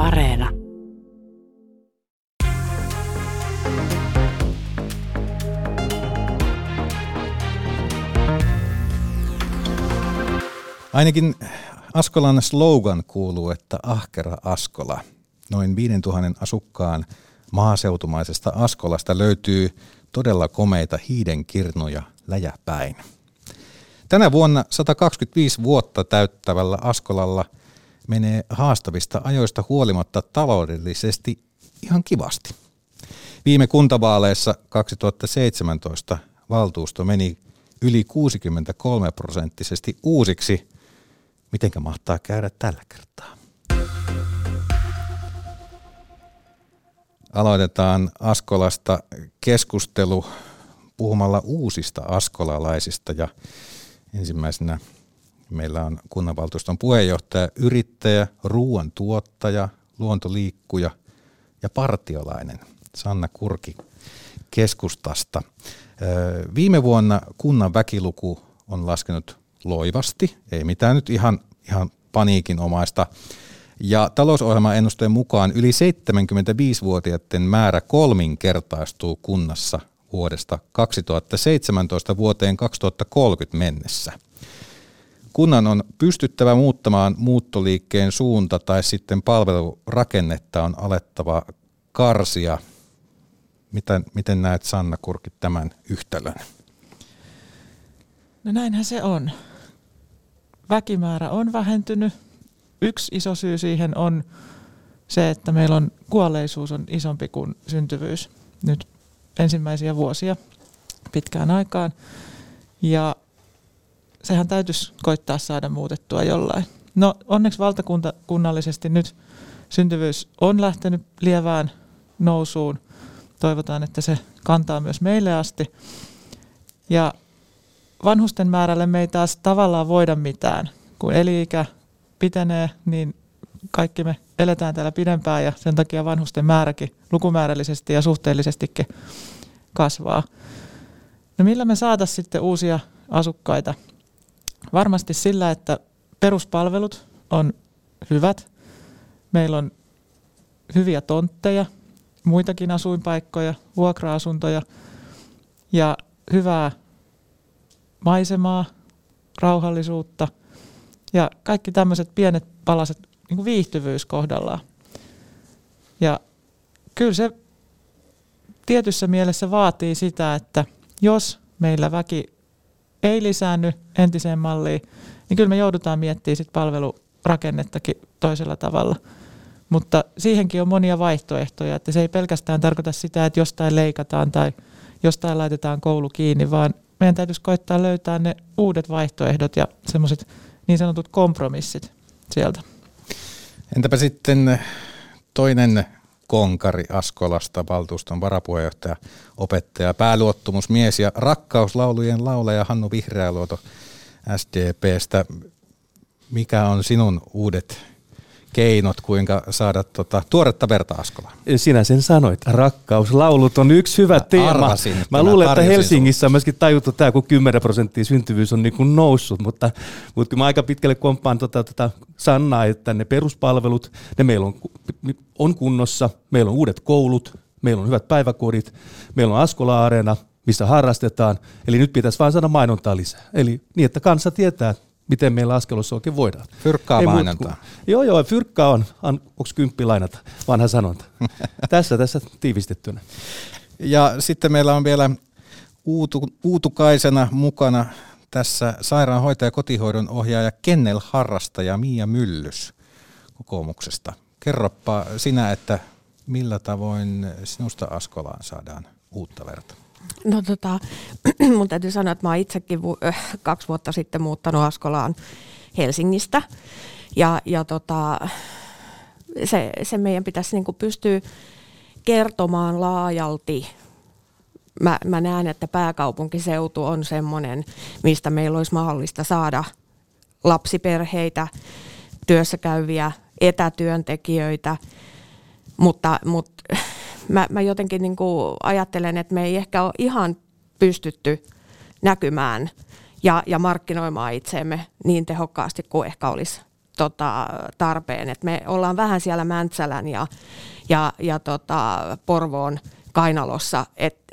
Areena. Ainakin Askolan slogan kuuluu, että ahkera Askola. Noin 5000 asukkaan maaseutumaisesta Askolasta löytyy todella komeita hiidenkirnuja läjäpäin. Tänä vuonna 125 vuotta täyttävällä Askolalla menee haastavista ajoista huolimatta taloudellisesti ihan kivasti. Viime kuntavaaleissa 2017 valtuusto meni yli 63% uusiksi. Mitenkä mahtaa käydä tällä kertaa? Aloitetaan Askolasta keskustelu puhumalla uusista askolalaisista ja ensimmäisenä meillä on kunnanvaltuuston puheenjohtaja, yrittäjä, ruoantuottaja, luontoliikkuja ja partiolainen Sanna Kurki keskustasta. Viime vuonna kunnan väkiluku on laskenut loivasti, ei mitään nyt ihan paniikinomaista. Ja talousohjelman ennusteen mukaan yli 75-vuotiaiden määrä kolminkertaistuu kunnassa vuodesta 2017 vuoteen 2030 mennessä. Kunnan on pystyttävä muuttamaan muuttoliikkeen suunta tai sitten palvelurakennetta on alettava karsia. Miten näet, Sanna Kurki, tämän yhtälön? No näinhän se on. Väkimäärä on vähentynyt. Yksi iso syy siihen on se, että meillä on kuolleisuus on isompi kuin syntyvyys nyt ensimmäisiä vuosia pitkään aikaan. Ja sehän täytyisi koittaa saada muutettua jollain. No onneksi valtakunnallisesti nyt syntyvyys on lähtenyt lievään nousuun. Toivotaan, että se kantaa myös meille asti. Ja vanhusten määrälle me ei taas tavallaan voida mitään. Kun eli-ikä pitenee, niin kaikki me eletään täällä pidempään ja sen takia vanhusten määräkin lukumäärällisesti ja suhteellisestikin kasvaa. No millä me saataisiin sitten uusia asukkaita? Varmasti sillä, että peruspalvelut on hyvät. Meillä on hyviä tontteja, muitakin asuinpaikkoja, vuokra-asuntoja ja hyvää maisemaa, rauhallisuutta ja kaikki tämmöiset pienet palaset niin kuin viihtyvyys kohdallaan. Ja kyllä se tietyssä mielessä vaatii sitä, että jos meillä väki ei lisäänny entiseen malliin, niin kyllä me joudutaan miettimään sit palvelurakennettakin toisella tavalla. Mutta siihenkin on monia vaihtoehtoja, että se ei pelkästään tarkoita sitä, että jostain leikataan tai jostain laitetaan koulu kiinni, vaan meidän täytyisi koittaa löytää ne uudet vaihtoehdot ja semmoiset niin sanotut kompromissit sieltä. Entäpä sitten toinen konkari Askolasta, valtuuston varapuheenjohtaja, opettaja, pääluottamusmies ja rakkauslaulujen laulaja Hannu Vihreäluoto SDP:stä. Mikä on sinun uudet keinot, kuinka saada tuoretta verta Askolaan? Sinä sen sanoit. Rakkauslaulut on yksi hyvä teema. Mä luulen, että Helsingissä on myöskin tajuttu tämä, kun 10% syntyvyys on niin kuin noussut, mutta mä aika pitkälle komppaan Sannaa, että ne peruspalvelut, ne meillä on kunnossa, meillä on uudet koulut, meillä on hyvät päiväkodit, meillä on Askola-areena, missä harrastetaan, eli nyt pitäisi vaan saada mainontaa lisää. Eli niin, että kansa tietää, miten meillä Askelossa oikein voidaan. Fyrkkaa mainontaa. Joo, fyrkkaa on. Onko 10 lainata? Vanha sanonta. tässä tiivistettynä. Ja sitten meillä on vielä uutukaisena mukana tässä sairaanhoitaja ja kotihoidon ohjaaja kennelharrastaja Mia Myllys kokoomuksesta. Kerropa sinä, että millä tavoin sinusta Askolaan saadaan uutta verta? No mun täytyy sanoa, että mä oon itsekin 2 vuotta sitten muuttanut Askolaan Helsingistä ja se meidän pitäisi niinku pystyä kertomaan laajalti. Mä näen, että pääkaupunkiseutu on semmoinen, mistä meillä olisi mahdollista saada lapsiperheitä, työssä käyviä etätyöntekijöitä, mutta mä jotenkin niin kuin ajattelen, että me ei ehkä ole ihan pystytty näkymään ja markkinoimaan itseemme niin tehokkaasti kuin ehkä olisi tarpeen. Et me ollaan vähän siellä Mäntsälän ja Porvoon kainalossa,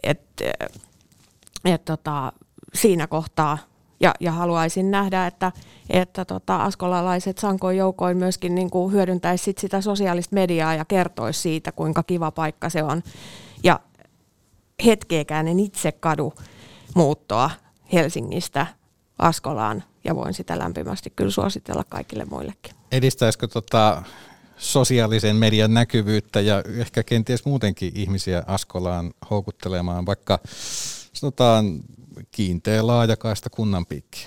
siinä kohtaa. Ja haluaisin nähdä, että askolalaiset sankoin joukoin myöskin niin kuin hyödyntäisi sitä sosiaalista mediaa ja kertoisi siitä, kuinka kiva paikka se on. Ja hetkeäkään en itse kadu muuttoa Helsingistä Askolaan ja voin sitä lämpimästi kyllä suositella kaikille muillekin. Edistäisikö sosiaalisen median näkyvyyttä ja ehkä kenties muutenkin ihmisiä Askolaan houkuttelemaan vaikka sanotaan kiinteä laajakaista kunnanpiikki?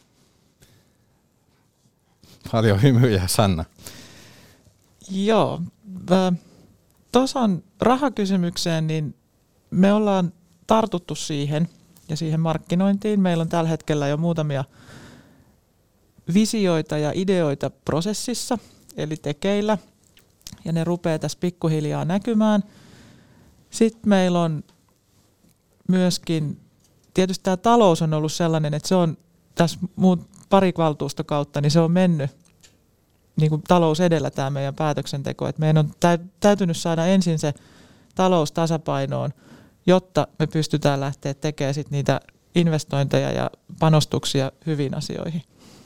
Paljon hymyjä, Sanna. Joo, tuossa rahakysymykseen, niin me ollaan tartuttu siihen ja siihen markkinointiin. Meillä on tällä hetkellä jo muutamia visioita ja ideoita prosessissa, eli tekeillä, ja ne rupeaa tässä pikkuhiljaa näkymään. Sitten meillä on myöskin, tietysti tämä talous on ollut sellainen, että se on tässä pari valtuustokautta, niin se on mennyt niin kuin talous edellä tämä meidän päätöksenteko. Että meidän on täytynyt saada ensin se talous tasapainoon, jotta me pystytään lähteä tekemään sit niitä investointeja ja panostuksia hyviin asioihin.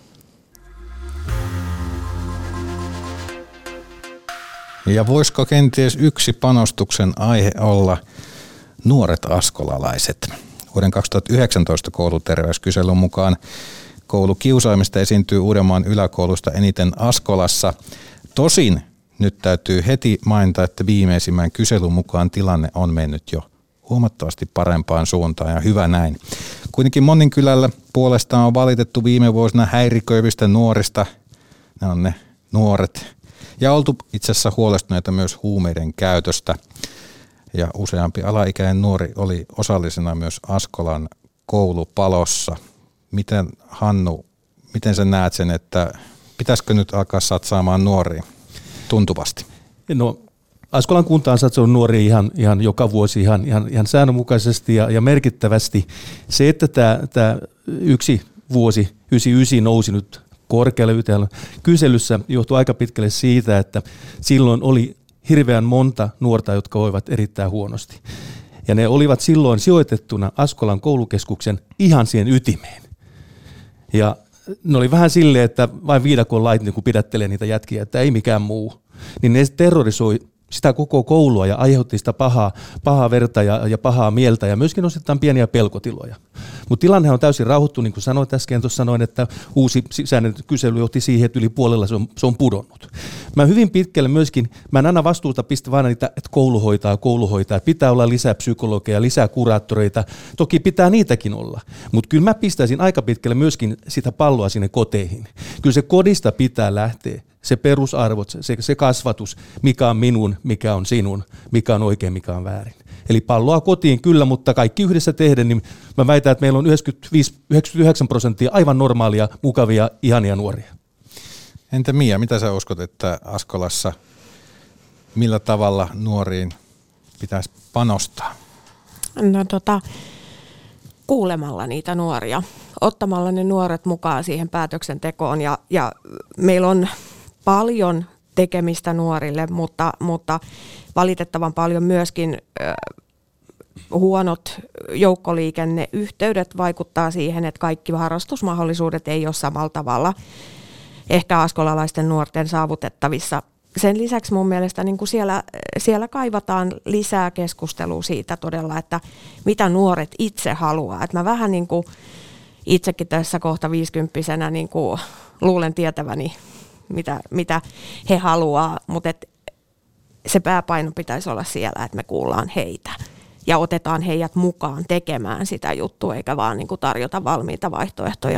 Ja voisiko kenties yksi panostuksen aihe olla nuoret askolalaiset? Vuoden 2019 kouluterveyskyselyn mukaan koulukiusaamista esiintyy Uudenmaan yläkoulusta eniten Askolassa. Tosin nyt täytyy heti mainita, että viimeisimmän kyselyn mukaan tilanne on mennyt jo huomattavasti parempaan suuntaan ja hyvä näin. Kuitenkin Monninkylällä puolestaan on valitettu viime vuosina häiriköivistä nuorista. Ne on ne nuoret. Ja oltu itse asiassa huolestuneita myös huumeiden käytöstä. Ja useampi alaikäinen nuori oli osallisena myös Askolan koulupalossa. Miten, Hannu, miten sä näet sen, että pitäisikö nyt alkaa satsaamaan nuoriin tuntuvasti? No, Askolan kunta on satsannut nuoriin ihan joka vuosi ihan säännönmukaisesti ja merkittävästi. Se, että tämä yksi vuosi, 99, nousi nyt korkealle kyselyssä, johtuu aika pitkälle siitä, että silloin oli hirveän monta nuorta, jotka voivat erittäin huonosti. Ja ne olivat silloin sijoitettuna Askolan koulukeskuksen ihan siihen ytimeen. Ja ne oli vähän silleen, että vain viidakon lait niin kun pidättelee niitä jätkiä, että ei mikään muu. Niin ne terrorisoi sitä koko koulua ja aiheutti sitä pahaa verta ja pahaa mieltä ja myöskin osittain pieniä pelkotiloja. Mutta tilanne on täysin rauhoittu, niin kuin sanoin äsken, tuossa sanoin, että uusi sisäinen kysely johti siihen, että yli puolella se on pudonnut. Mä hyvin pitkälle myöskin, mä en aina vastuuta pistä vaan niitä, että koulu hoitaa, pitää olla lisää psykologeja, lisää kuraattoreita, toki pitää niitäkin olla, mutta kyllä mä pistäisin aika pitkälle myöskin sitä palloa sinne koteihin. Kyllä se kodista pitää lähteä. Se perusarvot, se kasvatus, mikä on minun, mikä on sinun, mikä on oikein, mikä on väärin. Eli palloa kotiin kyllä, mutta kaikki yhdessä tehden, niin mä väitän, että meillä on 99% aivan normaalia, mukavia, ihania nuoria. Entä Mia, mitä sä uskot, että Askolassa millä tavalla nuoriin pitäisi panostaa? No kuulemalla niitä nuoria, ottamalla ne nuoret mukaan siihen päätöksentekoon ja meillä on paljon tekemistä nuorille, mutta valitettavan paljon myöskin huonot joukkoliikenneyhteydet vaikuttaa siihen, että kaikki harrastusmahdollisuudet ei ole samalla tavalla ehkä askolalaisten nuorten saavutettavissa. Sen lisäksi mun mielestä niin kuin siellä kaivataan lisää keskustelua siitä todella, että mitä nuoret itse haluaa. Että mä vähän niin kuin itsekin tässä kohta 50-vuotiaana niin kuin luulen tietäväni, mitä he haluaa, mutta se pääpaino pitäisi olla siellä, että me kuullaan heitä ja otetaan heidät mukaan tekemään sitä juttua, eikä vaan niin kuin tarjota valmiita vaihtoehtoja.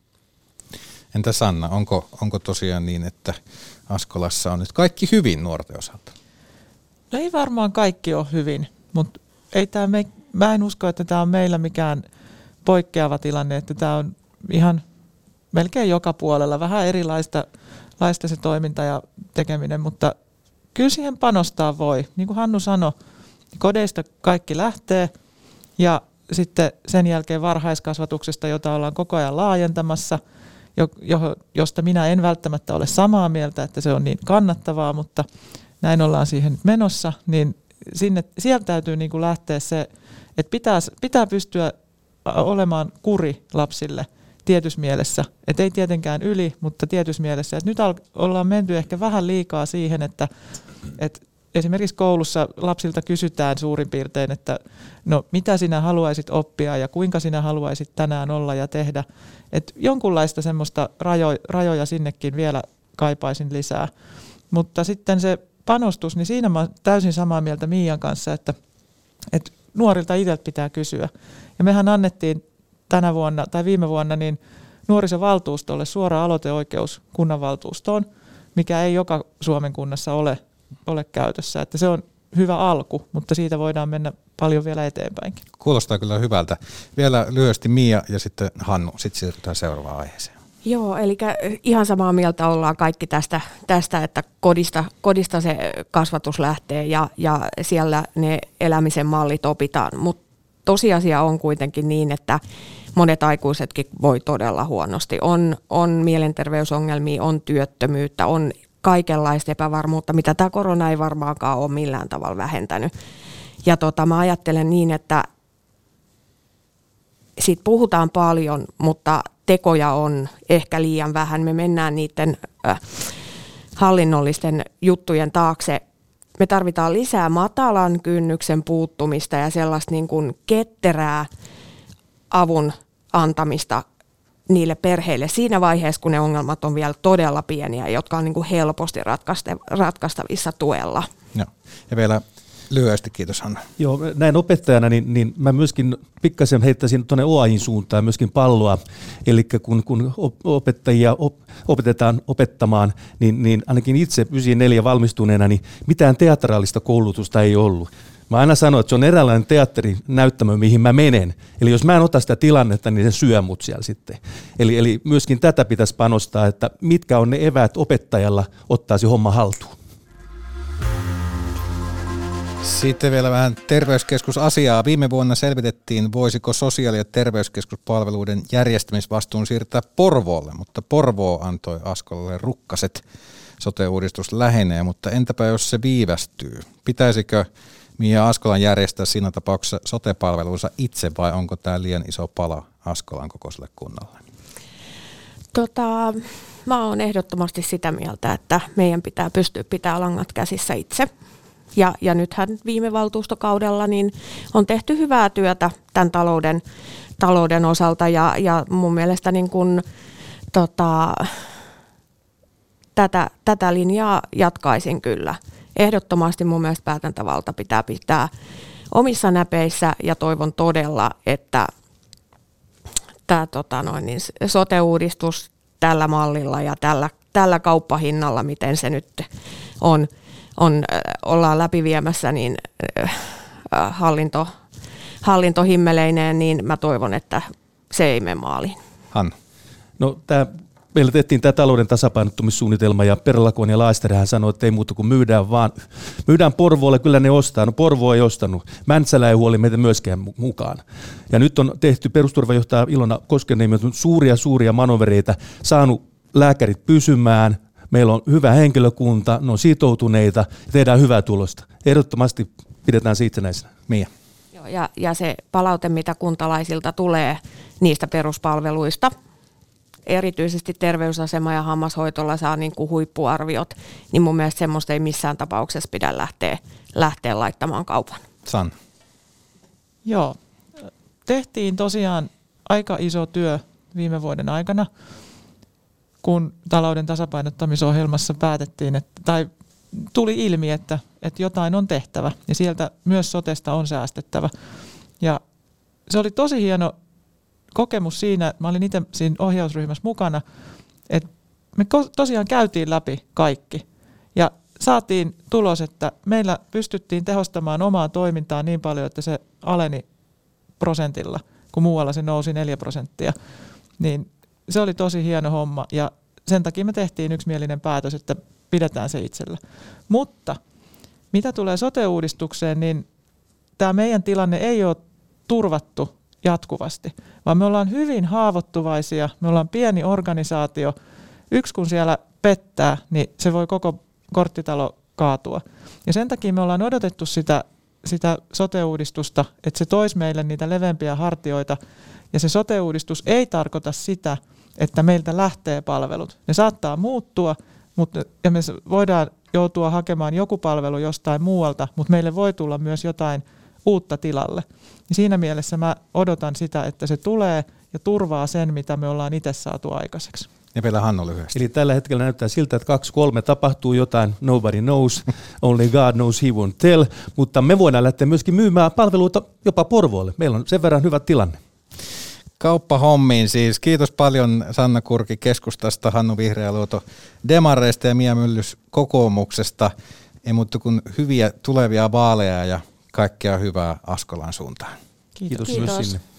Entä Sanna, onko tosiaan niin, että Askolassa on nyt kaikki hyvin nuorten osalta? No ei varmaan kaikki ole hyvin, mutta mä en usko, että tämä on meillä mikään poikkeava tilanne, että tämä on ihan melkein joka puolella vähän erilaista se toiminta ja tekeminen, mutta kyllä siihen panostaa voi. Niin kuin Hannu sanoi, kodeista kaikki lähtee ja sitten sen jälkeen varhaiskasvatuksesta, jota ollaan koko ajan laajentamassa josta minä en välttämättä ole samaa mieltä, että se on niin kannattavaa, mutta näin ollaan siihen nyt menossa, niin sieltä täytyy niin kuin lähteä se, että pitää pystyä olemaan kuri lapsille tietyssä mielessä, että ei tietenkään yli, mutta tietyssä mielessä, että nyt ollaan menty ehkä vähän liikaa siihen, että esimerkiksi koulussa lapsilta kysytään suurin piirtein, että no mitä sinä haluaisit oppia ja kuinka sinä haluaisit tänään olla ja tehdä. Että jonkunlaista semmoista rajoja sinnekin vielä kaipaisin lisää. Mutta sitten se panostus, niin siinä mä olen täysin samaa mieltä Miian kanssa, että nuorilta itseltä pitää kysyä. Ja mehän annettiin tänä vuonna tai viime vuonna niin nuorisovaltuustolle suora aloiteoikeus kunnanvaltuustoon, mikä ei joka Suomen kunnassa ole käytössä. Että se on hyvä alku, mutta siitä voidaan mennä paljon vielä eteenpäinkin. Kuulostaa kyllä hyvältä. Vielä lyhyesti Miia ja sitten Hannu, sitten siirrytään seuraavaan aiheeseen. Joo, eli ihan samaa mieltä ollaan kaikki tästä että kodista se kasvatus lähtee ja siellä ne elämisen mallit opitaan, mutta tosiasia on kuitenkin niin, että monet aikuisetkin voi todella huonosti. On mielenterveysongelmia, on työttömyyttä, on kaikenlaista epävarmuutta, mitä tämä korona ei varmaankaan ole millään tavalla vähentänyt. Ja mä ajattelen niin, että siitä puhutaan paljon, mutta tekoja on ehkä liian vähän. Me mennään niiden hallinnollisten juttujen taakse. Me tarvitaan lisää matalan kynnyksen puuttumista ja sellaista niin kuin ketterää avun antamista niille perheille siinä vaiheessa, kun ne ongelmat on vielä todella pieniä, jotka on niin kuin helposti ratkaistavissa tuella. Joo. Ja vielä lyhyesti, kiitos Hanna. Joo, näin opettajana, niin mä myöskin pikkasen heittäisin tuonne OAJin suuntaan myöskin palloa. Eli kun opettajia opetetaan opettamaan, niin ainakin itse 94 valmistuneena, niin mitään teatraalista koulutusta ei ollut. Mä aina sanon, että se on eräänlainen teatterinäyttämö, mihin mä menen. Eli jos mä en ota sitä tilannetta, niin se syö mut siellä sitten. Eli myöskin tätä pitäisi panostaa, että mitkä on ne eväät opettajalla ottaa se homma haltuun. Sitten vielä vähän terveyskeskusasiaa. Viime vuonna selvitettiin, voisiko sosiaali- ja terveyskeskuspalveluiden järjestämisvastuun siirtää Porvoolle, mutta Porvoo antoi Askolalle rukkaset. Sote-uudistus lähenee, mutta entäpä jos se viivästyy? Pitäisikö Miia Askolan järjestää siinä tapauksessa sote-palveluunsa itse vai onko tämä liian iso pala Askolan kokoiselle kunnalle? Mä oon ehdottomasti sitä mieltä, että meidän pitää pystyä pitämään langat käsissä itse. Ja nythän viime valtuustokaudella niin on tehty hyvää työtä tämän talouden osalta ja mun mielestä niin kun, tätä linjaa jatkaisin kyllä. Ehdottomasti mun mielestä päätäntävalta pitää omissa näpeissä ja toivon todella, että tämä sote-uudistus tällä mallilla ja tällä kauppahinnalla, miten se nyt ollaan läpiviemässä, niin hallintohimmeleineen, niin mä toivon, että se ei mene maaliin. Hanna. No meillä tehtiin tämä talouden tasapainottumissuunnitelma ja Perlakon ja Laisterhän sanoi, että ei muuta kuin myydään Porvoolle, kyllä ne ostaa. No Porvoo ei ostanut. Mäntsälä ei huoli meitä myöskään mukaan. Ja nyt on tehty perusturvajohtaja Ilona Koskenniemi suuria manovereita, saanut lääkärit pysymään. Meillä on hyvä henkilökunta, ne on sitoutuneita ja tehdään hyvää tulosta. Ehdottomasti pidetään se itsenäisenä. Miia. Joo, ja se palaute, mitä kuntalaisilta tulee niistä peruspalveluista, erityisesti terveysasema- ja hammashoitolla saa niin kuin huippuarviot, niin mun mielestä semmoista ei missään tapauksessa pidä lähteä laittamaan kaupan. Sanna. Joo, tehtiin tosiaan aika iso työ viime vuoden aikana, kun talouden tasapainottamisohjelmassa päätettiin, tai tuli ilmi, että jotain on tehtävä ja sieltä myös sotesta on säästettävä. Ja se oli tosi hieno kokemus siinä, mä olin itse siinä ohjausryhmässä mukana, että me tosiaan käytiin läpi kaikki ja saatiin tulos, että meillä pystyttiin tehostamaan omaa toimintaa niin paljon, että se aleni prosentilla, kun muualla se nousi 4%. Niin se oli tosi hieno homma ja sen takia me tehtiin yksimielinen päätös, että pidetään se itsellä. Mutta mitä tulee sote-uudistukseen, niin tämä meidän tilanne ei ole turvattu jatkuvasti, vaan me ollaan hyvin haavoittuvaisia, me ollaan pieni organisaatio. Yksi kun siellä pettää, niin se voi koko korttitalo kaatua. Ja sen takia me ollaan odotettu sitä sote-uudistusta, että se toisi meille niitä leveämpiä hartioita. Ja se sote-uudistus ei tarkoita sitä, että meiltä lähtee palvelut. Ne saattaa muuttua, ja me voidaan joutua hakemaan joku palvelu jostain muualta, mutta meille voi tulla myös jotain uutta tilalle. Ja siinä mielessä mä odotan sitä, että se tulee ja turvaa sen, mitä me ollaan itse saatu aikaiseksi. Ja vielä Hannu lyhyesti. Eli tällä hetkellä näyttää siltä, että 2-3 tapahtuu jotain, nobody knows, only God knows, he won't tell, mutta me voidaan lähteä myöskin myymään palveluita jopa Porvoolle. Meillä on sen verran hyvä tilanne. Kauppahommiin siis. Kiitos paljon Sanna Kurki keskustasta, Hannu Vihreäluoto Demareista ja Mia Myllys kokoomuksesta. Ei muuta kuin hyviä tulevia vaaleja ja kaikkea hyvää Askolan suuntaan. Kiitos myös sinne.